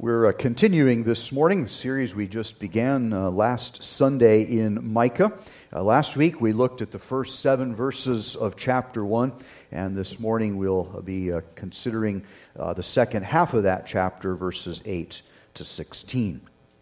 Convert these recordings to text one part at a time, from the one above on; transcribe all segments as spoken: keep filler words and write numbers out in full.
We're uh, continuing this morning the series we just began uh, last Sunday in Micah. Uh, last week we looked at the first seven verses of chapter one, and this morning we'll be uh, considering uh, the second half of that chapter, verses eight to sixteen.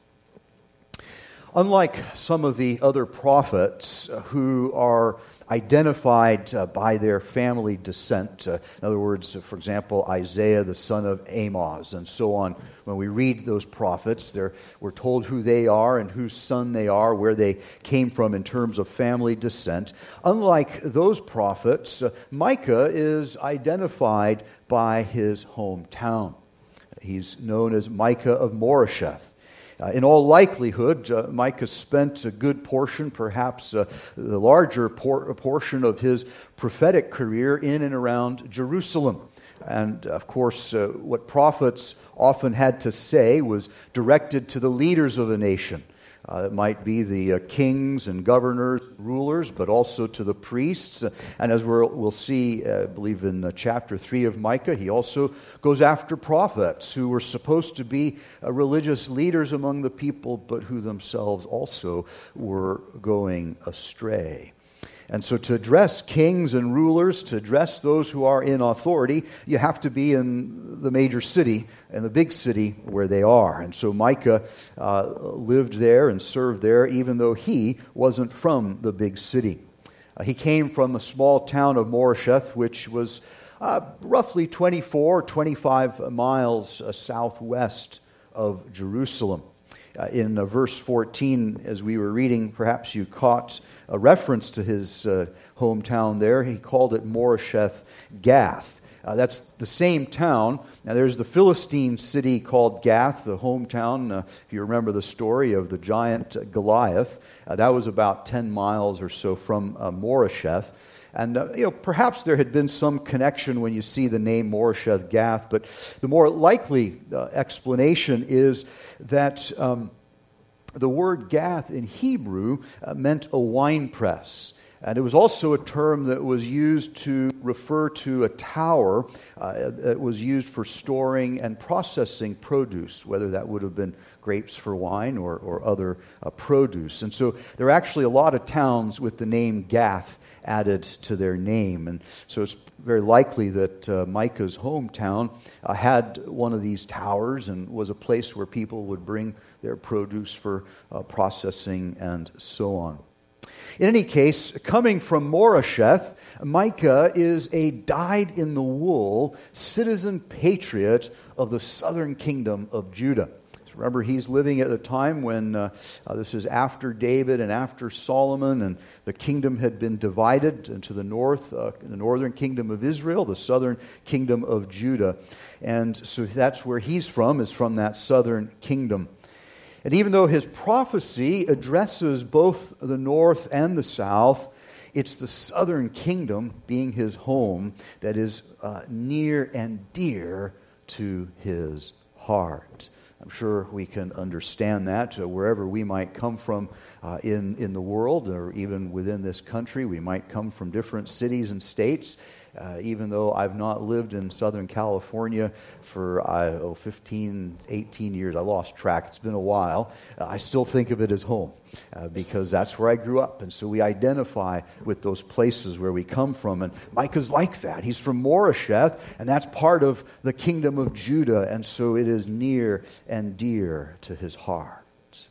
Unlike some of the other prophets who are identified uh, by their family descent, uh, in other words, for example, Isaiah, the son of Amoz, and so on, when we read those prophets, we're told who they are and whose son they are, where they came from in terms of family descent. Unlike those prophets, uh, Micah is identified by his hometown. He's known as Micah of Moresheth. Uh, in all likelihood, uh, Micah spent a good portion, perhaps uh, the larger por- portion of his prophetic career in and around Jerusalem. And, of course, uh, what prophets often had to say was directed to the leaders of a nation. Uh, it might be the uh, kings and governors, rulers, but also to the priests. And as we're, we'll see, uh, I believe in uh, chapter three of Micah, he also goes after prophets who were supposed to be uh, religious leaders among the people, but who themselves also were going astray. And so to address kings and rulers, to address those who are in authority, you have to be in the major city, in the big city where they are. And so Micah uh, lived there and served there, even though he wasn't from the big city. Uh, he came from a small town of Moresheth, which was uh, roughly twenty-four, twenty-five miles uh, southwest of Jerusalem. Uh, in uh, verse fourteen, as we were reading, perhaps you caught a reference to his uh, hometown there. He called it Moresheth Gath. Uh, that's the same town. Now there's the Philistine city called Gath, the hometown, uh, if you remember the story of the giant Goliath. Uh, that was about ten miles or so from uh, Moresheth. And, uh, you know, perhaps there had been some connection when you see the name Moresheth Gath, but the more likely uh, explanation is that um, the word Gath in Hebrew uh, meant a wine press. And it was also a term that was used to refer to a tower uh, that was used for storing and processing produce, whether that would have been grapes for wine or, or other uh, produce. And so there are actually a lot of towns with the name Gath added to their name. And so it's very likely that uh, Micah's hometown uh, had one of these towers and was a place where people would bring their produce for uh, processing and so on. In any case, coming from Moresheth, Micah is a dyed-in-the-wool citizen patriot of the southern kingdom of Judah. Remember, he's living at the time when uh, uh, this is after David and after Solomon, and the kingdom had been divided into the north, uh, the northern kingdom of Israel, the southern kingdom of Judah. And so that's where he's from, is from that southern kingdom. And even though his prophecy addresses both the north and the south, it's the southern kingdom, being his home, that is uh, near and dear to his heart. I'm sure we can understand that uh, wherever we might come from uh, in, in the world, or even within this country. We might come from different cities and states. Uh, even though I've not lived in Southern California for uh, oh, fifteen, eighteen years, I lost track. It's been a while. Uh, I still think of it as home uh, because that's where I grew up. And so we identify with those places where we come from. And Micah's like that. He's from Moresheth, and that's part of the kingdom of Judah. And so it is near and dear to his heart.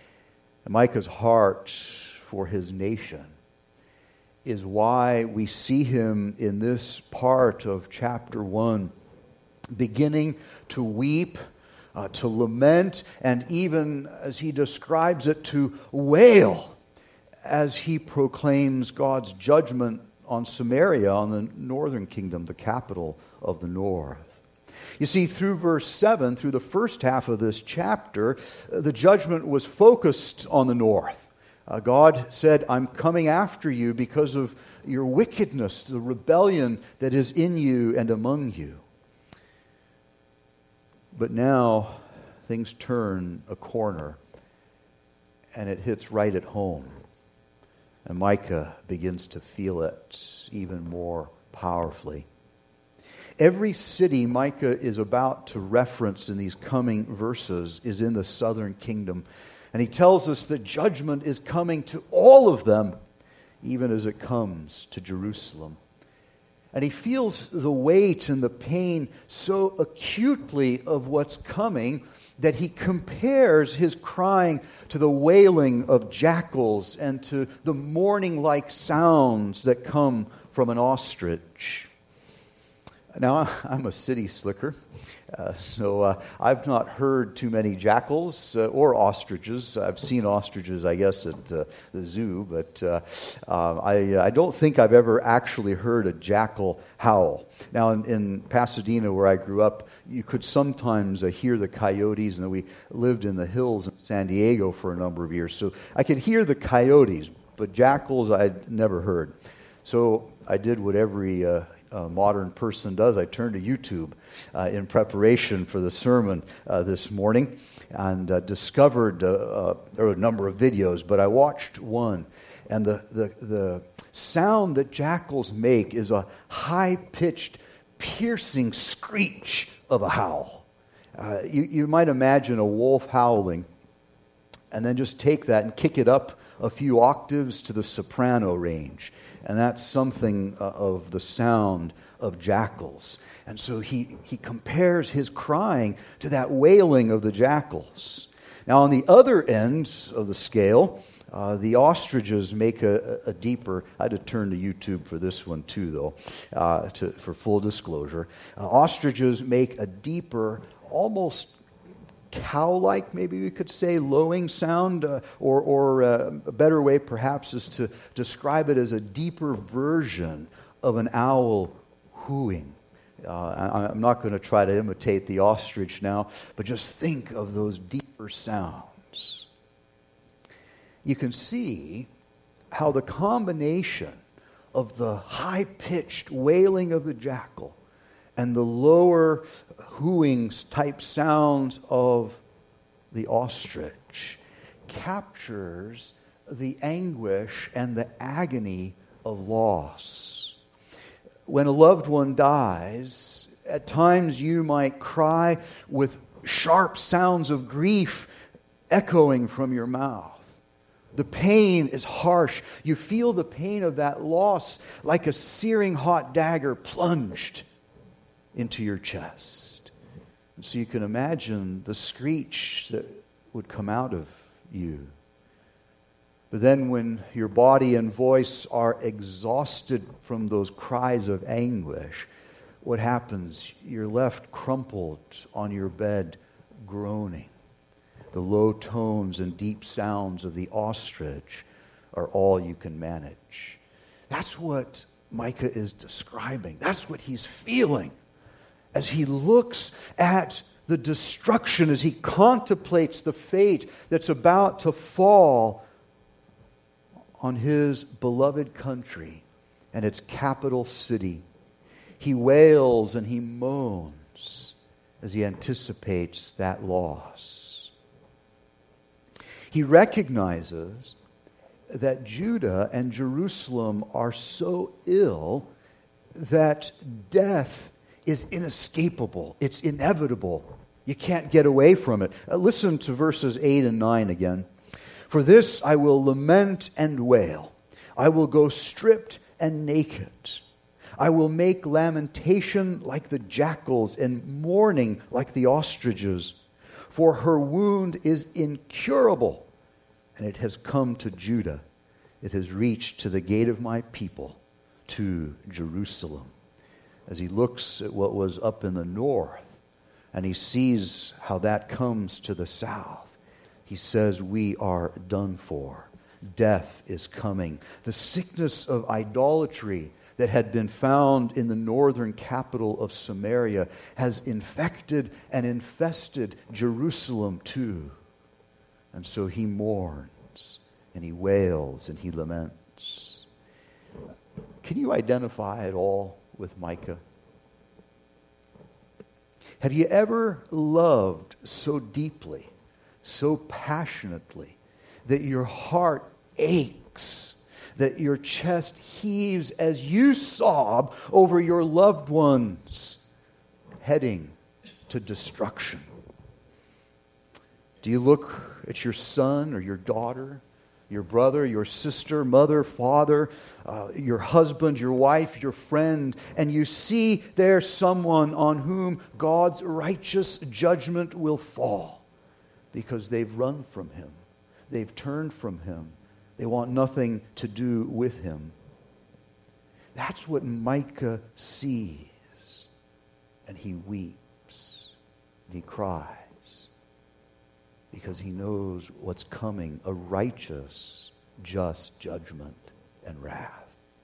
And Micah's heart for his nation is why we see him in this part of chapter one, beginning to weep, uh, to lament, and even, as he describes it, to wail as he proclaims God's judgment on Samaria, on the northern kingdom, the capital of the north. You see, through verse seven, through the first half of this chapter, the judgment was focused on the north. Uh, God said, I'm coming after you because of your wickedness, the rebellion that is in you and among you. But now things turn a corner and it hits right at home. And Micah begins to feel it even more powerfully. Every city Micah is about to reference in these coming verses is in the southern kingdom. And he tells us that judgment is coming to all of them, even as it comes to Jerusalem. And he feels the weight and the pain so acutely of what's coming that he compares his crying to the wailing of jackals and to the mourning-like sounds that come from an ostrich. Now, I'm a city slicker, uh, so uh, I've not heard too many jackals uh, or ostriches. I've seen ostriches, I guess, at uh, the zoo, but uh, uh, I, I don't think I've ever actually heard a jackal howl. Now, in, in Pasadena, where I grew up, you could sometimes uh, hear the coyotes, and we lived in the hills in San Diego for a number of years, so I could hear the coyotes, but jackals I'd never heard. So I did what every uh, uh, modern person does. I turned to YouTube uh, in preparation for the sermon uh, this morning and uh, discovered uh, uh, there were a number of videos, but I watched one, and the, the, the sound that jackals make is a high-pitched, piercing screech of a howl. Uh, you, you might imagine a wolf howling, and then just take that and kick it up a few octaves to the soprano range. And that's something uh, of the sound of jackals. And so he, he compares his crying to that wailing of the jackals. Now, on the other end of the scale, uh, the ostriches make a, a deeper... I had to turn to YouTube for this one too, though, uh, to, for full disclosure. Uh, ostriches make a deeper, almost cow-like, maybe we could say, lowing sound, uh, or, or uh, a better way perhaps is to describe it as a deeper version of an owl hooing. Uh, I, I'm not going to try to imitate the ostrich now, but just think of those deeper sounds. You can see how the combination of the high-pitched wailing of the jackal and the lower hooing type sounds of the ostrich captures the anguish and the agony of loss. When a loved one dies, at times you might cry with sharp sounds of grief echoing from your mouth. The pain is harsh. You feel the pain of that loss like a searing hot dagger plunged into your chest. And so you can imagine the screech that would come out of you. But then when your body and voice are exhausted from those cries of anguish, what happens? You're left crumpled on your bed, groaning. The low tones and deep sounds of the ostrich are all you can manage. That's what Micah is describing. That's what he's feeling as he looks at the destruction, as he contemplates the fate that's about to fall on his beloved country and its capital city. He wails and he moans as he anticipates that loss. He recognizes that Judah and Jerusalem are so ill that death is inescapable. It's inevitable. You can't get away from it. Uh, listen to verses eight and nine again. For this I will lament and wail. I will go stripped and naked. I will make lamentation like the jackals and mourning like the ostriches. For her wound is incurable, and it has come to Judah. It has reached to the gate of my people, to Jerusalem. As he looks at what was up in the north, and he sees how that comes to the south, he says, we are done for. Death is coming. The sickness of idolatry that had been found in the northern capital of Samaria has infected and infested Jerusalem too. And so he mourns, and he wails, and he laments. Can you identify at all with Micah? Have you ever loved so deeply, so passionately, that your heart aches, that your chest heaves as you sob over your loved ones heading to destruction. Do you look at your son or your daughter, your brother, your sister, mother, father, uh, your husband, your wife, your friend, and you see there someone on whom God's righteous judgment will fall because they've run from him, they've turned from him, they want nothing to do with him? That's what Micah sees, and he weeps, and he cries. Because he knows what's coming, a righteous, just judgment and wrath.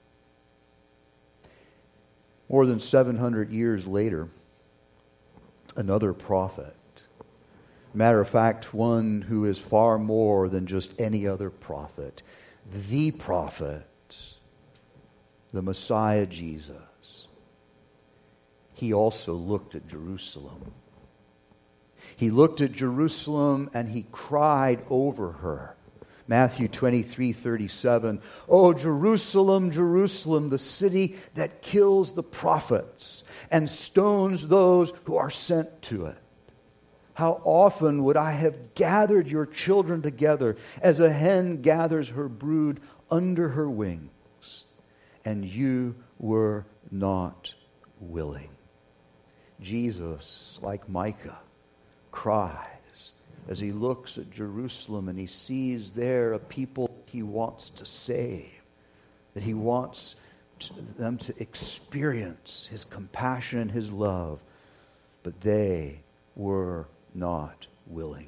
More than seven hundred years later, another prophet, matter of fact, one who is far more than just any other prophet, the prophet, the Messiah Jesus, he also looked at Jerusalem. He looked at Jerusalem and he cried over her. Matthew twenty-three thirty-seven. "O Jerusalem, Jerusalem, the city that kills the prophets and stones those who are sent to it. How often would I have gathered your children together as a hen gathers her brood under her wings, and you were not willing." Jesus, like Micah, cries as he looks at Jerusalem and he sees there a people he wants to save, that he wants to, them to experience his compassion and his love, but they were not willing.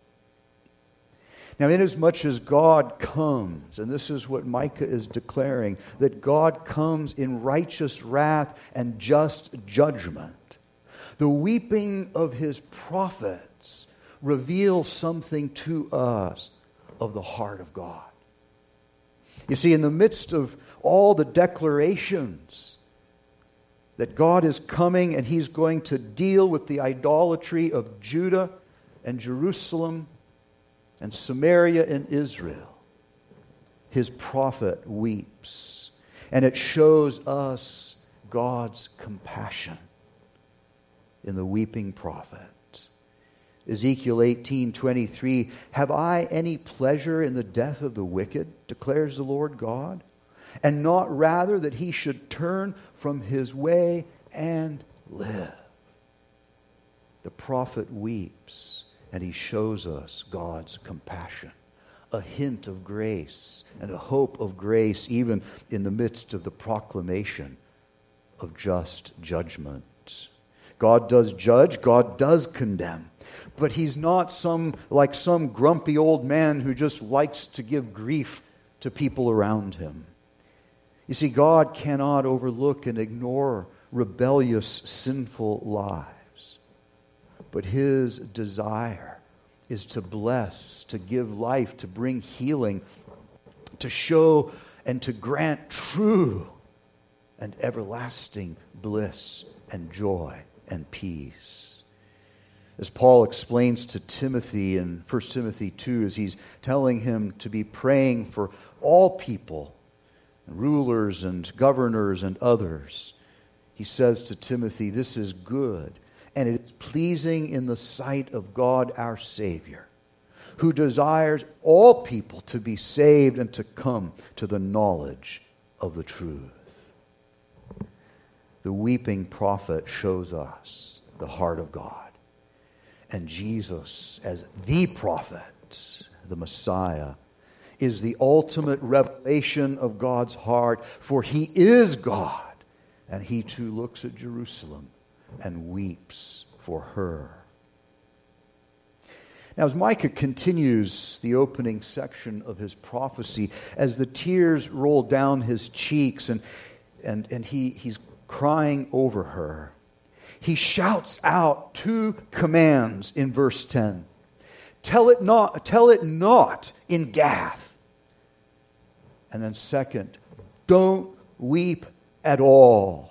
Now, inasmuch as God comes, and this is what Micah is declaring, that God comes in righteous wrath and just judgment, the weeping of his prophets reveals something to us of the heart of God. You see, in the midst of all the declarations that God is coming and he's going to deal with the idolatry of Judah and Jerusalem and Samaria and Israel, his prophet weeps. And it shows us God's compassion in the weeping prophet. Ezekiel eighteen twenty-three, "Have I any pleasure in the death of the wicked, declares the Lord God, and not rather that he should turn from his way and live?" The prophet weeps, and he shows us God's compassion, a hint of grace and a hope of grace even in the midst of the proclamation of just judgment. God does judge, God does condemn, but he's not some like some grumpy old man who just likes to give grief to people around him. You see, God cannot overlook and ignore rebellious, sinful lives, but his desire is to bless, to give life, to bring healing, to show and to grant true and everlasting bliss and joy and peace. As Paul explains to Timothy in First Timothy two, as he's telling him to be praying for all people, rulers and governors and others, he says to Timothy, "This is good, and it is pleasing in the sight of God our Savior, who desires all people to be saved and to come to the knowledge of the truth." The weeping prophet shows us the heart of God. And Jesus, as the prophet, the Messiah, is the ultimate revelation of God's heart, for he is God, and he too looks at Jerusalem and weeps for her. Now, as Micah continues the opening section of his prophecy, as the tears roll down his cheeks and, and, and he, he's crying over her, he shouts out two commands in verse ten. Tell it not, tell it not in Gath. And then second, don't weep at all.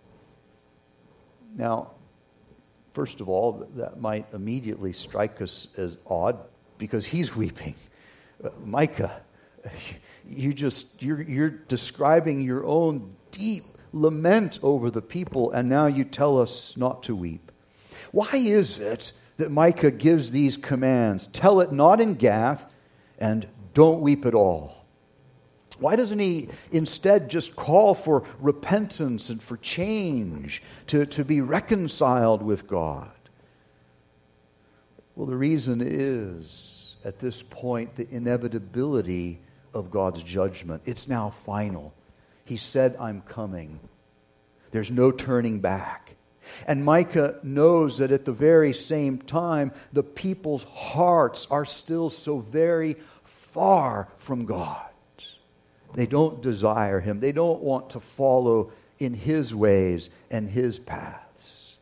Now, first of all, that might immediately strike us as odd because he's weeping. Uh, Micah, you just you're you're describing your own deep lament over the people, and now you tell us not to weep. Why is it that Micah gives these commands? Tell it not in Gath, and don't weep at all. Why doesn't he instead just call for repentance and for change, to, to be reconciled with God? Well, the reason is, at this point, the inevitability of God's judgment. It's now final. He said, I'm coming. There's no turning back. And Micah knows that at the very same time, the people's hearts are still so very far from God. They don't desire Him. They don't want to follow in His ways and His paths.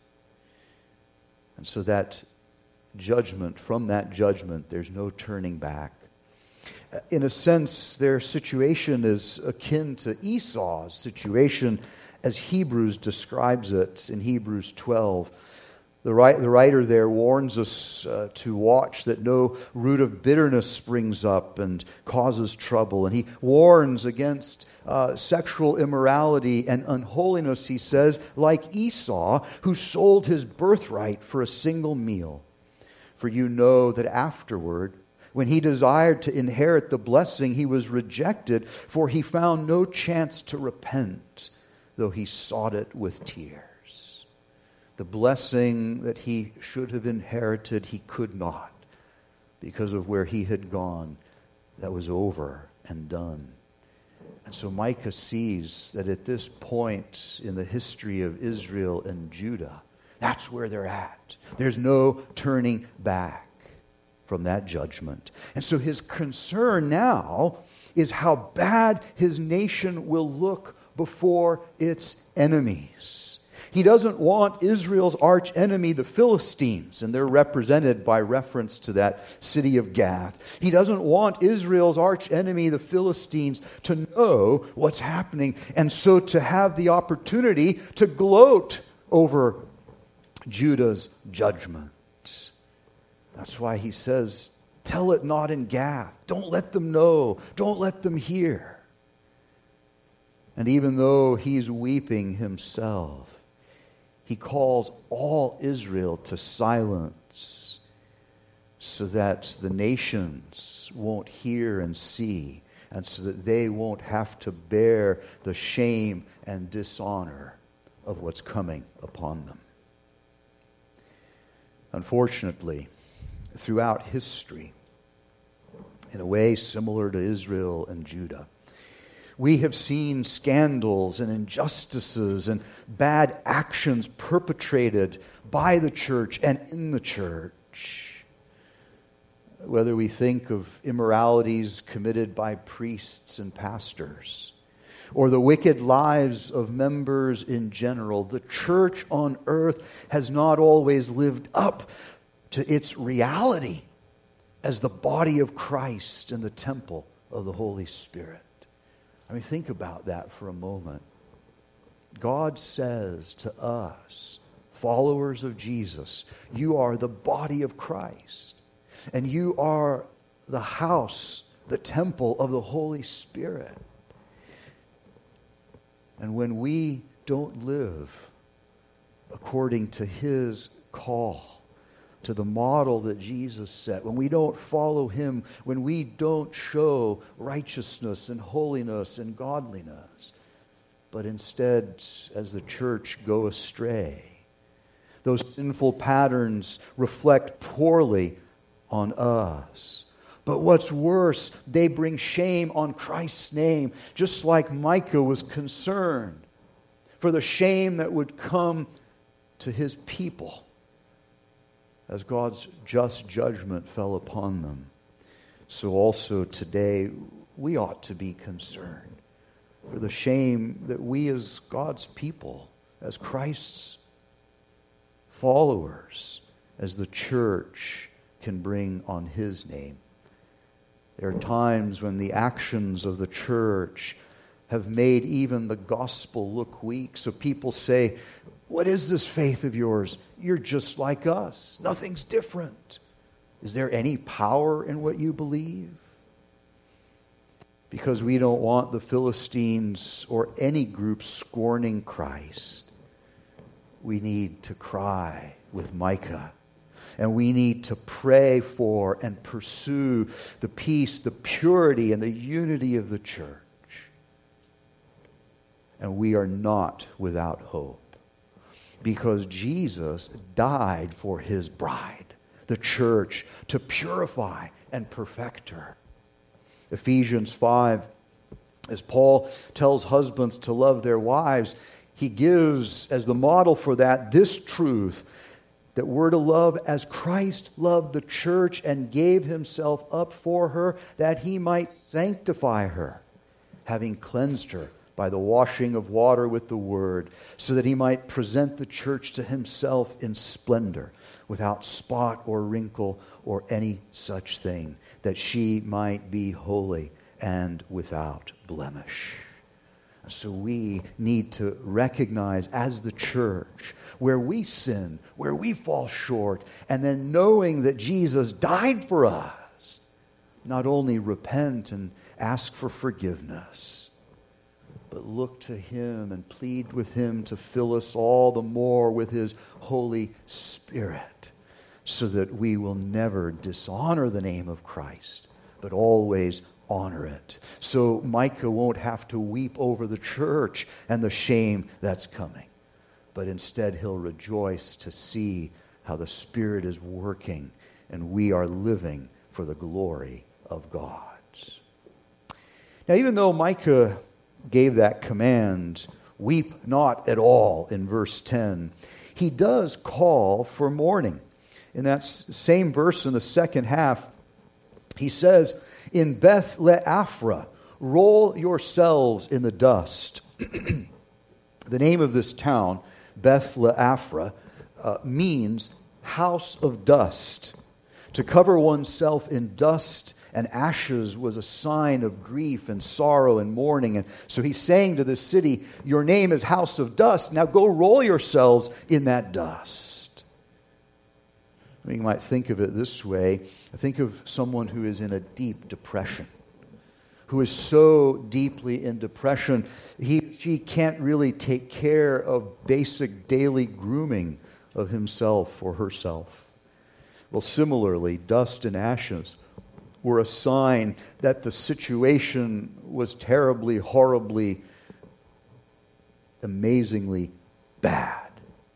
And so that judgment, from that judgment, there's no turning back. In a sense, their situation is akin to Esau's situation as Hebrews describes it in Hebrews twelve. The writer there warns us uh, to watch that no root of bitterness springs up and causes trouble. And he warns against uh, sexual immorality and unholiness, he says, like Esau, who sold his birthright for a single meal. For you know that afterward, when he desired to inherit the blessing, he was rejected, for he found no chance to repent, though he sought it with tears. The blessing that he should have inherited, he could not, because of where he had gone. That was over and done. And so Micah sees that at this point in the history of Israel and Judah, that's where they're at. There's no turning back from that judgment. And so his concern now is how bad his nation will look before its enemies. He doesn't want Israel's arch enemy, the Philistines, and they're represented by reference to that city of Gath. He doesn't want Israel's arch enemy, the Philistines, to know what's happening, and so to have the opportunity to gloat over Judah's judgment. That's why he says, tell it not in Gath. Don't let them know. Don't let them hear. And even though he's weeping himself, he calls all Israel to silence so that the nations won't hear and see, and so that they won't have to bear the shame and dishonor of what's coming upon them. Unfortunately, throughout history, in a way similar to Israel and Judah, we have seen scandals and injustices and bad actions perpetrated by the church and in the church. Whether we think of immoralities committed by priests and pastors, or the wicked lives of members in general, the church on earth has not always lived up to its reality as the body of Christ and the temple of the Holy Spirit. I mean, think about that for a moment. God says to us, followers of Jesus, you are the body of Christ, and you are the house, the temple of the Holy Spirit. And when we don't live according to His call, to the model that Jesus set, when we don't follow Him, when we don't show righteousness and holiness and godliness, but instead, as the church, go astray, those sinful patterns reflect poorly on us. But what's worse, they bring shame on Christ's name, just like Micah was concerned for the shame that would come to his people as God's just judgment fell upon them. So also today, we ought to be concerned for the shame that we as God's people, as Christ's followers, as the church, can bring on His name. There are times when the actions of the church have made even the gospel look weak. So people say, what is this faith of yours? You're just like us. Nothing's different. Is there any power in what you believe? because we don't want the Philistines or any group scorning Christ, we need to cry with Micah. And we need to pray for and pursue the peace, the purity, and the unity of the church. And we are not without hope, because Jesus died for his bride, the church, to purify and perfect her. Ephesians five, as Paul tells husbands to love their wives, he gives as the model for that this truth, that we're to love as Christ loved the church and gave himself up for her, that he might sanctify her, having cleansed her by the washing of water with the word, so that he might present the church to himself in splendor, without spot or wrinkle or any such thing, that she might be holy and without blemish. So we need to recognize as the church where we sin, where we fall short, and then knowing that Jesus died for us, not only repent and ask for forgiveness, but look to him and plead with him to fill us all the more with his Holy Spirit, so that we will never dishonor the name of Christ, but always honor it. So Micah won't have to weep over the church and the shame that's coming, but instead he'll rejoice to see how the Spirit is working and we are living for the glory of God. Now, even though Micah gave that command, weep not at all, in verse ten, he does call for mourning. In that same verse in the second half, he says, in Beth Le'aphra, roll yourselves in the dust. The name of this town, Beth Le'aphra, uh, means house of dust. To cover oneself in dust and ashes was a sign of grief and sorrow and mourning. And so he's saying to this city, your name is house of dust. Now go roll yourselves in that dust. You might think of it this way. Think of someone who is in a deep depression, who is so deeply in depression, he, she can't really take care of basic daily grooming of himself or herself. Well, similarly, dust and ashes were a sign that the situation was terribly, horribly, amazingly bad.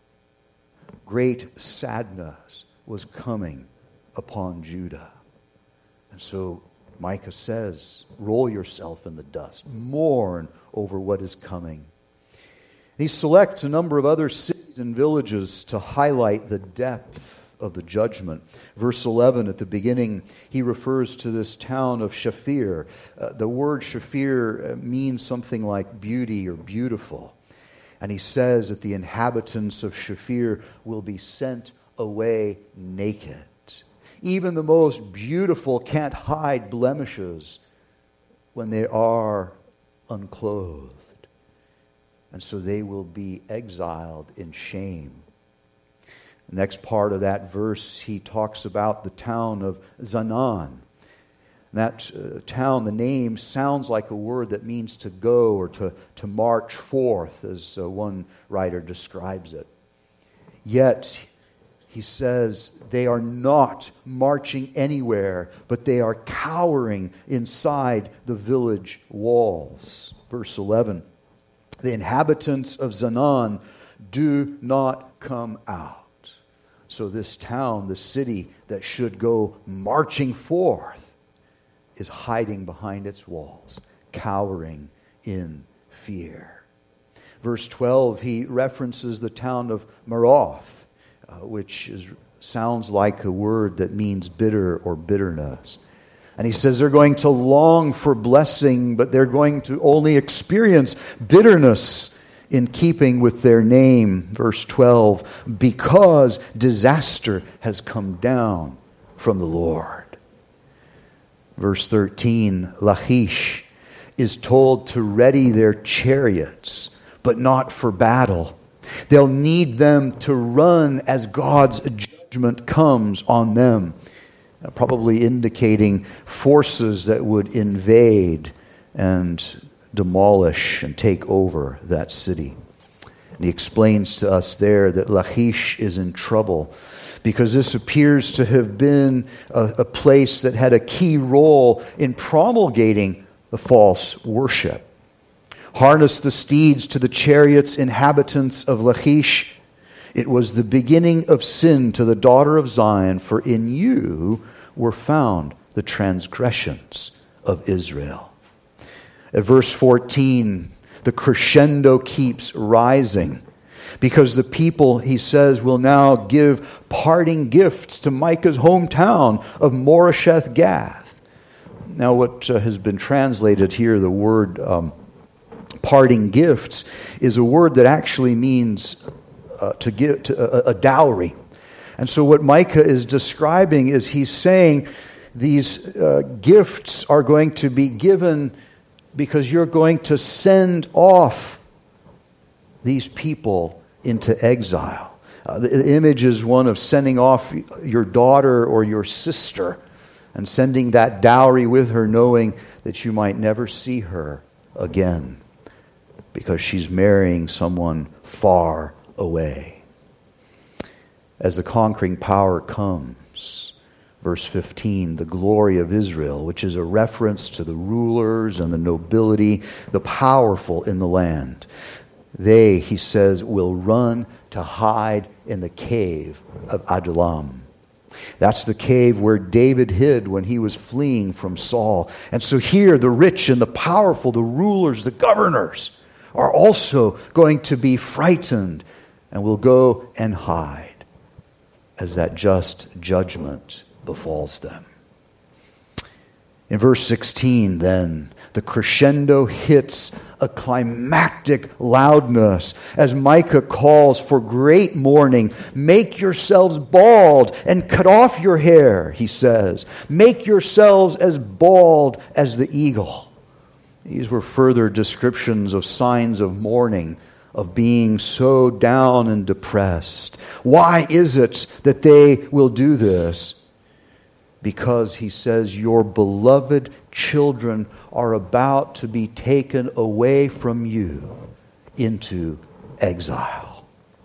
Great sadness was coming upon Judah. And so Micah says, roll yourself in the dust. Mourn over what is coming. He selects a number of other cities and villages to highlight the depth of the judgment. Verse eleven, at the beginning, he refers to this town of Shaphir. Uh, the word Shaphir means something like beauty or beautiful. And he says that the inhabitants of Shaphir will be sent away naked. Even the most beautiful can't hide blemishes when they are unclothed. And so they will be exiled in shame. The next part of that verse, he talks about the town of Zanan. That uh, town, the name sounds like a word that means to go or to, to march forth, as uh, one writer describes it. Yet, he says they are not marching anywhere, but they are cowering inside the village walls. Verse eleven, the inhabitants of Zanan do not come out. So this town, the city that should go marching forth, is hiding behind its walls, cowering in fear. Verse twelve, he references the town of Maroth, Uh, which is, sounds like a word that means bitter or bitterness. And he says they're going to long for blessing, but they're going to only experience bitterness in keeping with their name. Verse twelve, because disaster has come down from the Lord. Verse thirteen, Lachish is told to ready their chariots, but not for battle. They'll need them to run as God's judgment comes on them, probably indicating forces that would invade and demolish and take over that city. And he explains to us there that Lachish is in trouble because this appears to have been a, a place that had a key role in promulgating the false worship. Harness the steeds to the chariots, inhabitants of Lachish. It was the beginning of sin to the daughter of Zion, for in you were found the transgressions of Israel. At verse fourteen, the crescendo keeps rising because the people, he says, will now give parting gifts to Micah's hometown of Moresheth Gath. Now what uh, has been translated here, the word um, parting gifts, is a word that actually means uh, to give to a, a dowry. And so what Micah is describing is he's saying these uh, gifts are going to be given because you're going to send off these people into exile. Uh, the image is one of sending off your daughter or your sister and sending that dowry with her, knowing that you might never see her again because she's marrying someone far away. As the conquering power comes, verse fifteen, the glory of Israel, which is a reference to the rulers and the nobility, the powerful in the land. They, he says, will run to hide in the cave of Adullam. That's the cave where David hid when he was fleeing from Saul. And so here, the rich and the powerful, the rulers, the governors, are also going to be frightened and will go and hide as that just judgment befalls them. In verse sixteen, then, the crescendo hits a climactic loudness as Micah calls for great mourning. Make yourselves bald and cut off your hair, he says. Make yourselves as bald as the eagle. These were further descriptions of signs of mourning, of being so down and depressed. Why is it that they will do this? Because, he says, your beloved children are about to be taken away from you into exile.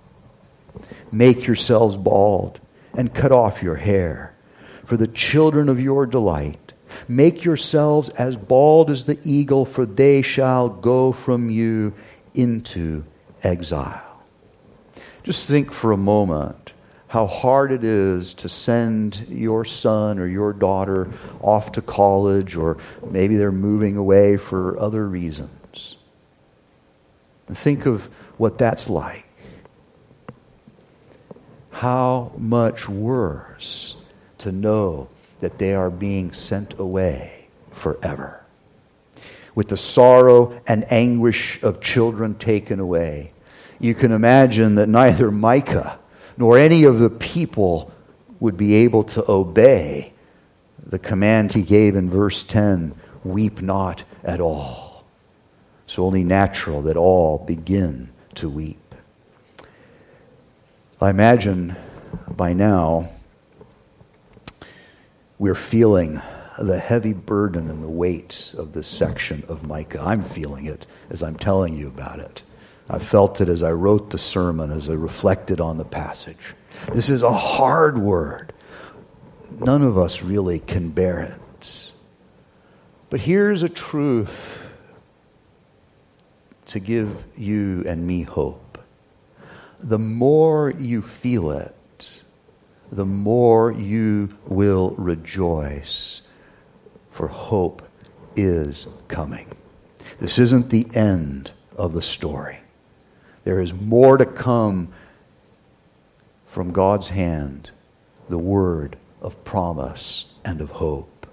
Make yourselves bald and cut off your hair for the children of your delight. Make yourselves as bald as the eagle, for they shall go from you into exile. Just think for a moment how hard it is to send your son or your daughter off to college, or maybe they're moving away for other reasons. And think of what that's like. How much worse to know that they are being sent away forever. With the sorrow and anguish of children taken away, you can imagine that neither Micah nor any of the people would be able to obey the command he gave in verse ten, weep not at all. It's only natural that all begin to weep. I imagine by now we're feeling the heavy burden and the weight of this section of Micah. I'm feeling it as I'm telling you about it. I felt it as I wrote the sermon, as I reflected on the passage. This is a hard word. None of us really can bear it. But here's a truth to give you and me hope. The more you feel it, the more you will rejoice, for hope is coming. This isn't the end of the story. There is more to come from God's hand, the word of promise and of hope.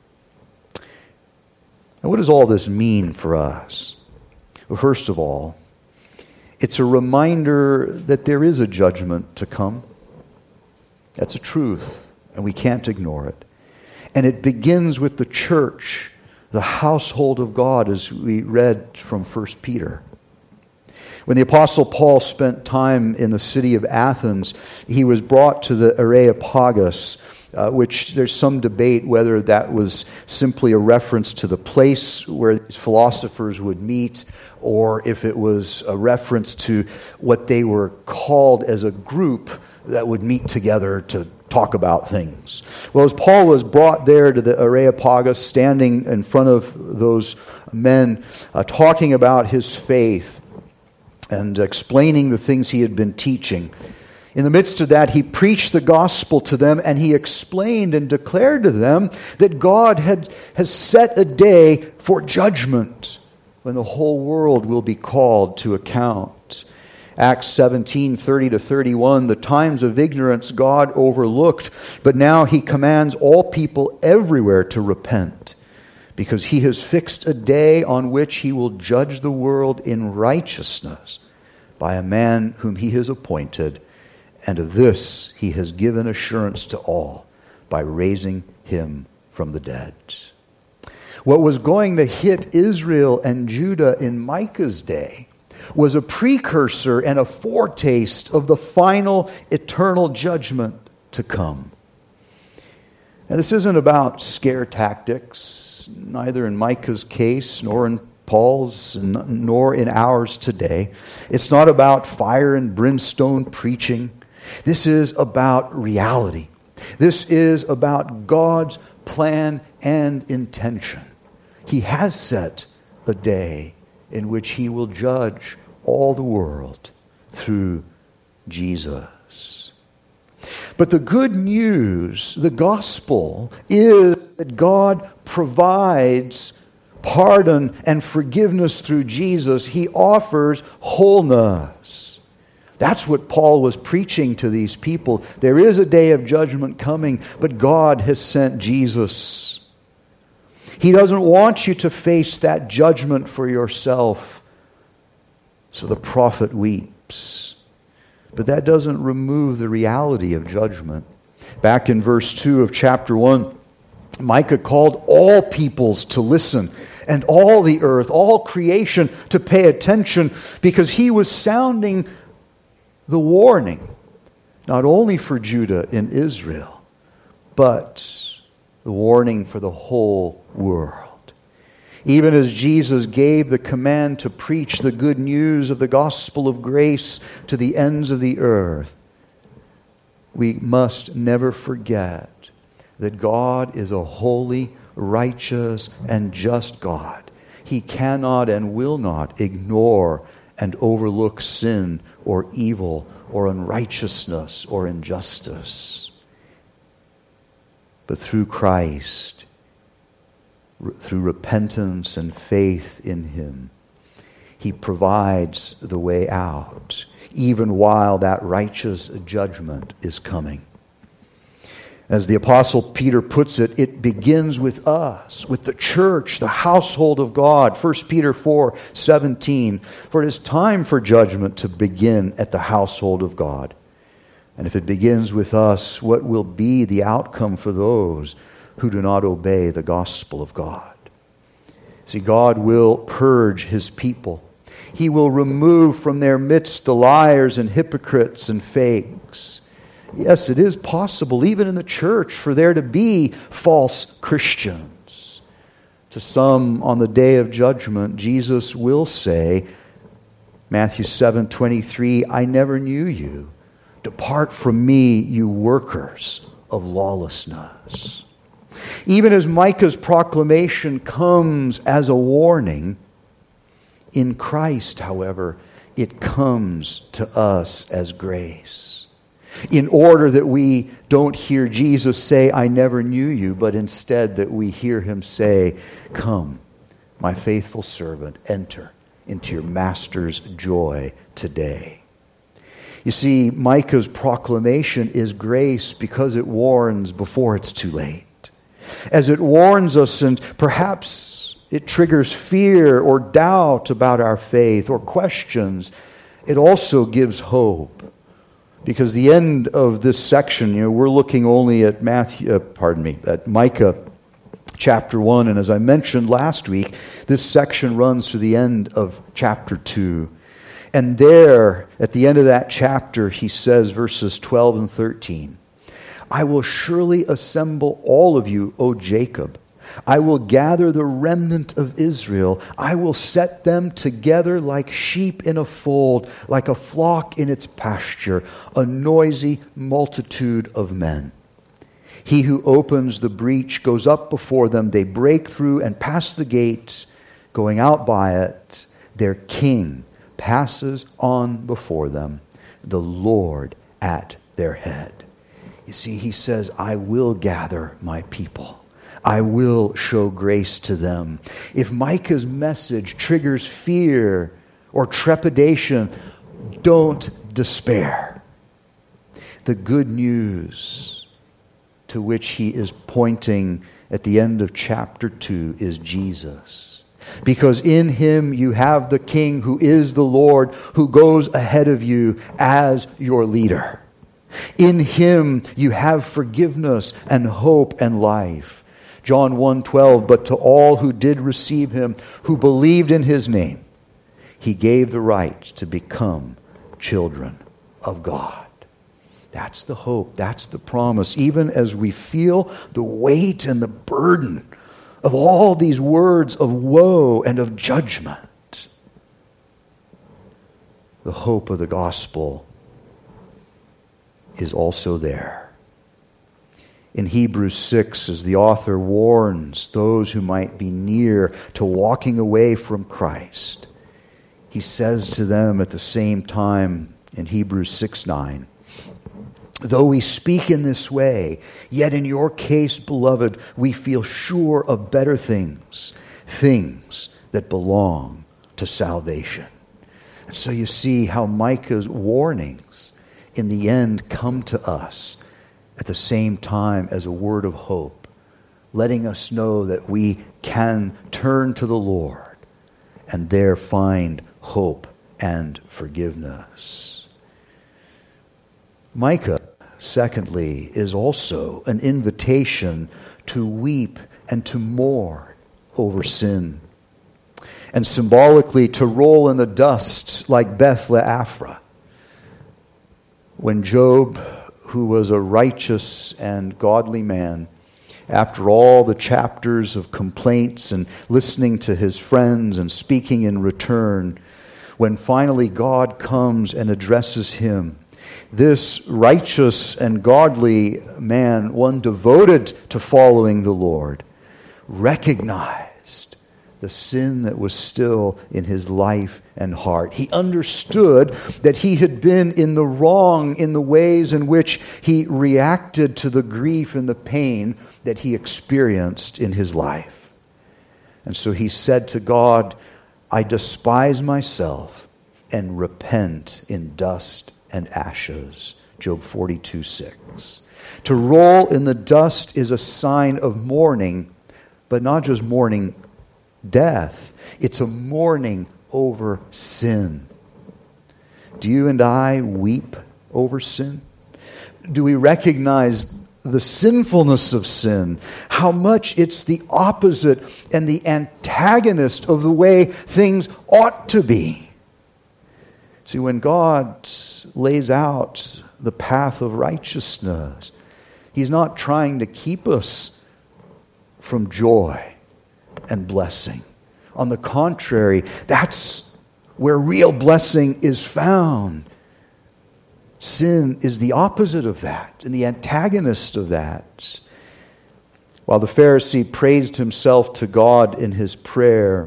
And what does all this mean for us? Well, first of all, it's a reminder that there is a judgment to come. That's a truth, and we can't ignore it. And it begins with the church, the household of God, as we read from First Peter. When the Apostle Paul spent time in the city of Athens, he was brought to the Areopagus, uh, which there's some debate whether that was simply a reference to the place where these philosophers would meet, or if it was a reference to what they were called as a group that would meet together to talk about things. Well, as Paul was brought there to the Areopagus, standing in front of those men, uh, talking about his faith and explaining the things he had been teaching, in the midst of that, he preached the gospel to them, and he explained and declared to them that God had, has set a day for judgment when the whole world will be called to account. Acts seventeen, thirty to thirty-one, the times of ignorance God overlooked, but now he commands all people everywhere to repent, because he has fixed a day on which he will judge the world in righteousness by a man whom he has appointed, and of this he has given assurance to all by raising him from the dead. What was going to hit Israel and Judah in Micah's day was a precursor and a foretaste of the final eternal judgment to come. And this isn't about scare tactics, neither in Micah's case, nor in Paul's, nor in ours today. It's not about fire and brimstone preaching. This is about reality. This is about God's plan and intention. He has set a day in which he will judge all the world through Jesus. But the good news, the gospel, is that God provides pardon and forgiveness through Jesus. He offers wholeness. That's what Paul was preaching to these people. There is a day of judgment coming, but God has sent Jesus. He doesn't want you to face that judgment for yourself. So the prophet weeps. But that doesn't remove the reality of judgment. Back in verse two of chapter one, Micah called all peoples to listen, and all the earth, all creation to pay attention, because he was sounding the warning, not only for Judah and Israel, but the warning for the whole world. Even as Jesus gave the command to preach the good news of the gospel of grace to the ends of the earth, we must never forget that God is a holy, righteous, and just God. He cannot and will not ignore and overlook sin or evil or unrighteousness or injustice. But through Christ, through repentance and faith in him, he provides the way out, even while that righteous judgment is coming. As the Apostle Peter puts it, it begins with us, with the church, the household of God. First Peter four seventeen, for it is time for judgment to begin at the household of God. And if it begins with us, what will be the outcome for those who do not obey the gospel of God? See, God will purge his people. He will remove from their midst the liars and hypocrites and fakes. Yes, it is possible, even in the church, for there to be false Christians. To some, on the day of judgment, Jesus will say, Matthew seven twenty-three, I never knew you. Depart from me, you workers of lawlessness. Even as Micah's proclamation comes as a warning, in Christ, however, it comes to us as grace. In order that we don't hear Jesus say, I never knew you, but instead that we hear him say, come, my faithful servant, enter into your master's joy today. You see, Micah's proclamation is grace because it warns before it's too late. As it warns us, and perhaps it triggers fear or doubt about our faith or questions, it also gives hope. Because the end of this section, you know, we're looking only at Matthew, uh, pardon me, at Micah chapter one, and as I mentioned last week, this section runs to the end of chapter two. And there, at the end of that chapter, he says, verses twelve and thirteen, I will surely assemble all of you, O Jacob. I will gather the remnant of Israel. I will set them together like sheep in a fold, like a flock in its pasture, a noisy multitude of men. He who opens the breach goes up before them. They break through and pass the gates, going out by it. Their king passes on before them, the Lord at their head. You see, he says, I will gather my people. I will show grace to them. If Micah's message triggers fear or trepidation, don't despair. The good news to which he is pointing at the end of chapter two is Jesus. Because in him you have the King who is the Lord, who goes ahead of you as your leader. In him you have forgiveness and hope and life. John one twelve, but to all who did receive him, who believed in his name, he gave the right to become children of God. That's the hope. That's the promise. Even as we feel the weight and the burden of all these words of woe and of judgment, the hope of the gospel is also there. In Hebrews six, as the author warns those who might be near to walking away from Christ, he says to them at the same time in Hebrews six nine, though we speak in this way, yet in your case, beloved, we feel sure of better things, things that belong to salvation. And so you see how Micah's warnings in the end come to us at the same time as a word of hope, letting us know that we can turn to the Lord and there find hope and forgiveness. Micah, secondly, is also an invitation to weep and to mourn over sin, and symbolically to roll in the dust like Beth Le'Aphra. When Job, who was a righteous and godly man, after all the chapters of complaints and listening to his friends and speaking in return, when finally God comes and addresses him, this righteous and godly man, one devoted to following the Lord, recognized the sin that was still in his life and heart. He understood that he had been in the wrong in the ways in which he reacted to the grief and the pain that he experienced in his life. And so he said to God, I despise myself and repent in dust and ashes. Job forty-two six. To roll in the dust is a sign of mourning, but not just mourning death. It's a mourning over sin. Do you and I weep over sin? Do we recognize the sinfulness of sin? How much it's the opposite and the antagonist of the way things ought to be. See, when God lays out the path of righteousness, He's not trying to keep us from joy and blessing. On the contrary, that's where real blessing is found. Sin is the opposite of that and the antagonist of that. While the Pharisee praised himself to God in his prayer,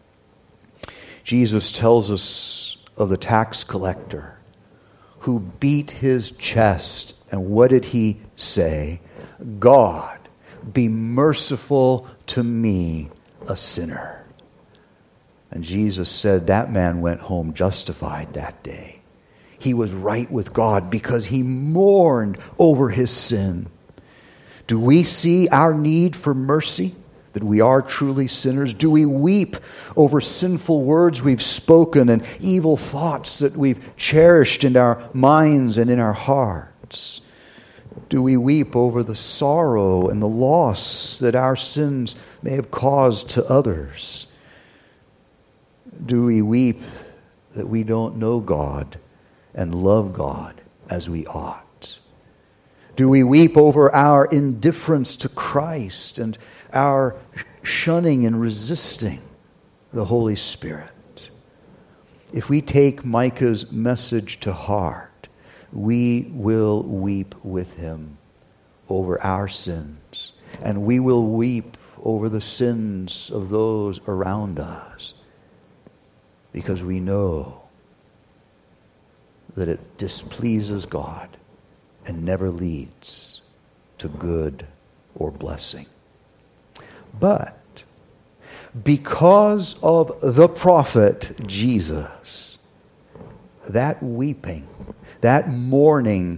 Jesus tells us of the tax collector who beat his chest. And what did he say? God, be merciful to me, a sinner. And Jesus said that man went home justified that day. He was right with God because he mourned over his sin. Do we see our need for mercy, that we are truly sinners? Do we weep over sinful words we've spoken and evil thoughts that we've cherished in our minds and in our hearts? Do we weep over the sorrow and the loss that our sins may have caused to others? Do we weep that we don't know God and love God as we ought? Do we weep over our indifference to Christ and our shunning and resisting the Holy Spirit? If we take Micah's message to heart, we will weep with him over our sins, and we will weep over the sins of those around us, because we know that it displeases God and never leads to good or blessing. But because of the prophet Jesus, that weeping, that mourning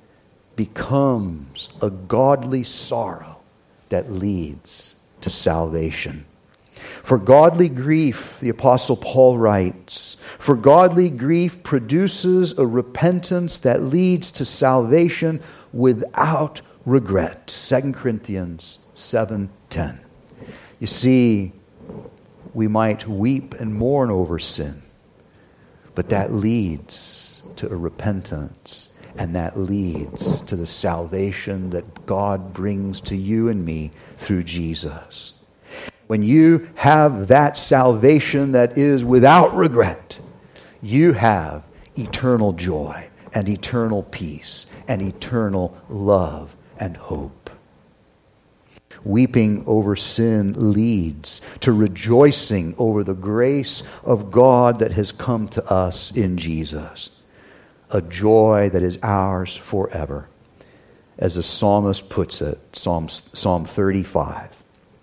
becomes a godly sorrow that leads to salvation. For godly grief, the Apostle Paul writes, for godly grief produces a repentance that leads to salvation without regret. Second Corinthians seven ten. You see, we might weep and mourn over sin, but that leads to a repentance, and that leads to the salvation that God brings to you and me through Jesus. When you have that salvation that is without regret, you have eternal joy and eternal peace and eternal love and hope. Weeping over sin leads to rejoicing over the grace of God that has come to us in Jesus. A joy that is ours forever. As the psalmist puts it, Psalm, Psalm thirty-five.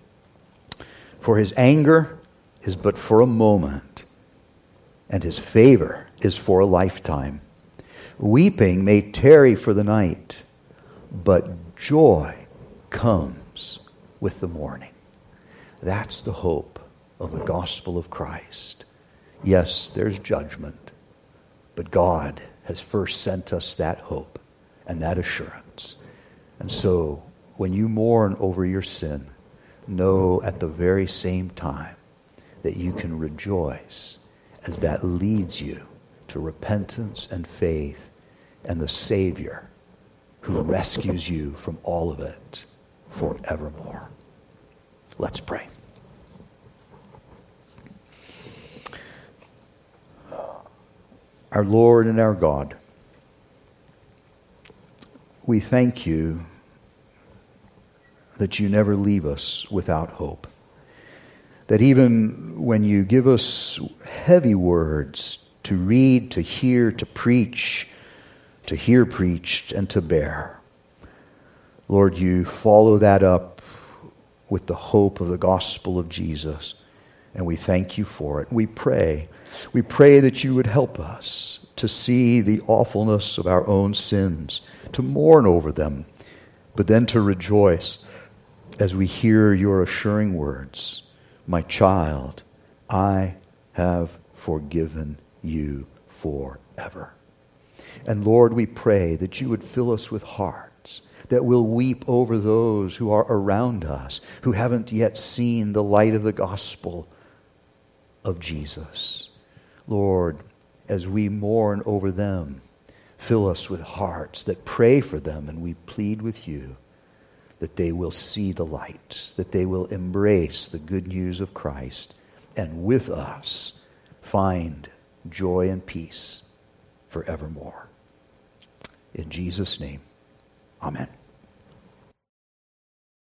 For his anger is but for a moment, and his favor is for a lifetime. Weeping may tarry for the night, but joy comes with the morning. That's the hope of the gospel of Christ. Yes, there's judgment, but God has first sent us that hope and that assurance. And so, when you mourn over your sin, know at the very same time that you can rejoice as that leads you to repentance and faith and the Savior who rescues you from all of it forevermore. Let's pray. Our Lord and our God, we thank you that you never leave us without hope. That even when you give us heavy words to read, to hear, to preach, to hear preached, and to bear, Lord, you follow that up with the hope of the gospel of Jesus. And we thank you for it. We pray. We pray that you would help us to see the awfulness of our own sins, to mourn over them, but then to rejoice as we hear your assuring words, my child, I have forgiven you forever. And Lord, we pray that you would fill us with hearts that will weep over those who are around us, who haven't yet seen the light of the gospel of Jesus. Lord, as we mourn over them, fill us with hearts that pray for them, and we plead with you that they will see the light, that they will embrace the good news of Christ, and with us find joy and peace forevermore. In Jesus' name, amen.